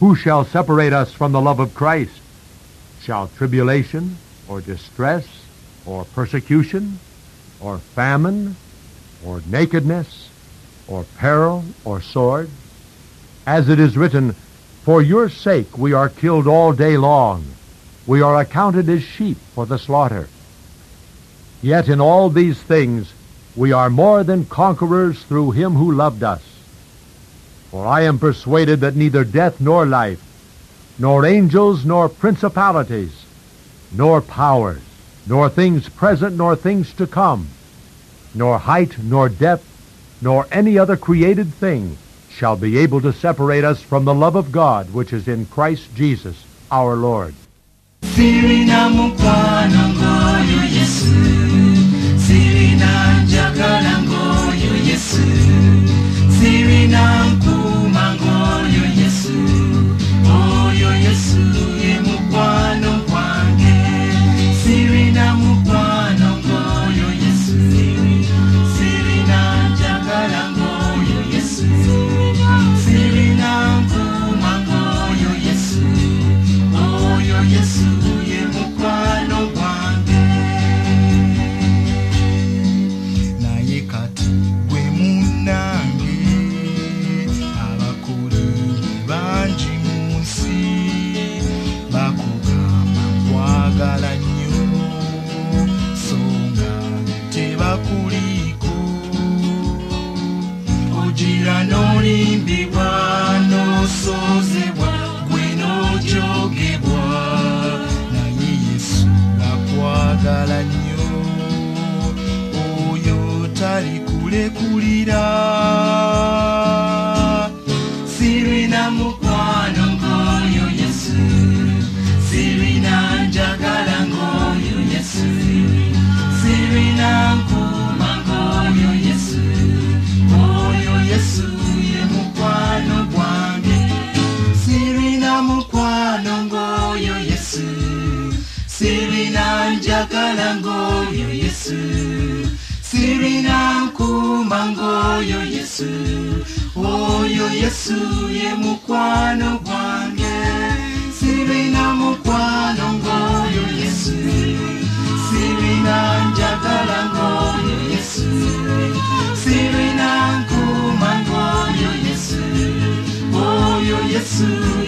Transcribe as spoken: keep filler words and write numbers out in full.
Who shall separate us from the love of Christ? Shall tribulation, or distress, or persecution, or famine, or nakedness, or peril, or sword? As it is written, For your sake we are killed all day long. We are accounted as sheep for the slaughter. Yet in all these things we are more than conquerors through him who loved us. For I am persuaded that neither death nor life, nor angels nor principalities, nor powers, nor things present nor things to come, nor height nor depth, nor any other created thing shall be able to separate us from the love of God which is in Christ Jesus our Lord. Sirina mukwano ngoyo Yesu, Sirina njagala ngoyo Yesu, Sirina nkuma ngoyo Yesu, oyo Yesu ye mukwano gwange. Sirina mukwano ngoyo Yesu, Sirina njagala ngoyo Yesu, Sirina nkuma ngoyo Yesu, oyo Yesu ye mukwano gwange. Naye kati gwe munnange, abakulu bangi mu nsi bakugamba nkwagala nnyo, so nga tebakuliiko. Ogira n'olimbibwa n'osozebwa gwe n'ojogebwa, naye Yesu akwagala nnyo, oyo talikulekulira. Sirina mukwano ngoyo Yesu, Sirina njagala ngoyo Yesu, Sirina nkuma ngoyo Yesu, oyo Yesu ye mukwano gwange. Sirina mukwano ngoyo Yesu, Sirina njagala ngoyo Yesu, Sirina nkuma ngoyo Yesu, oyo Yesu ye mukwano gwange. Sirina mukwano ngoyo Yesu, Sirina njagala ngoyo Yesu, Sirina nkuma ngoyo Yesu, oyo Yesu